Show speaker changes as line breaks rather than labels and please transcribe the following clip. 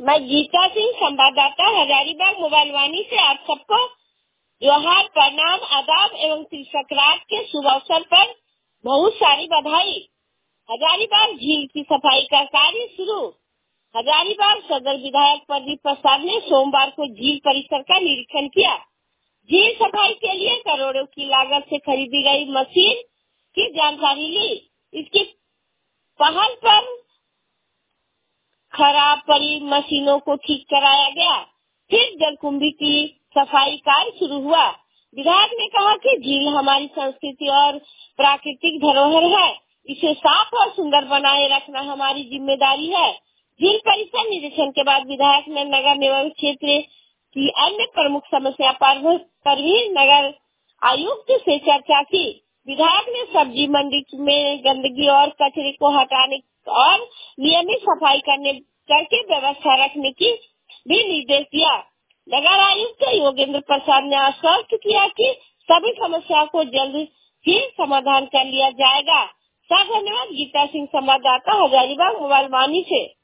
मैं गीता सिंह, संवाददाता, हजारीबाग मोबाइल वाणी से आप सबको जोहार, प्रणाम, आदाब एवं तिल संक्रांत के शुभ अवसर पर बहुत सारी बधाई। हजारीबाग झील की सफाई का कार्य शुरू। हजारीबाग सदर विधायक प्रदीप प्रसाद ने सोमवार को झील परिसर का निरीक्षण किया। झील सफाई के लिए करोड़ों की लागत से खरीदी गई मशीन की जानकारी ली। इसकी पहल पर खराब पड़ी मशीनों को ठीक कराया गया। फिर जलकुंभी की सफाई कार्य शुरू हुआ। विधायक ने कहा कि झील हमारी संस्कृति और प्राकृतिक धरोहर है। इसे साफ और सुंदर बनाए रखना हमारी जिम्मेदारी है। झील परिसर निरीक्षण के बाद विधायक ने नगर निगम क्षेत्र की अन्य प्रमुख समस्या पर भी नगर आयुक्त से चर्चा की। विधायक ने सब्जी मंडी में गंदगी और कचरे को हटाने और नियमित सफाई करके व्यवस्था रखने की भी निर्देश दिया। नगर आयुक्त योगेंद्र प्रसाद ने आश्वस्त किया कि सभी समस्याओं को जल्द ही समाधान कर लिया जाएगा। धन्यवाद। गीता सिंह, संवाददाता, हजारीबाग मोबाइल वाणी से।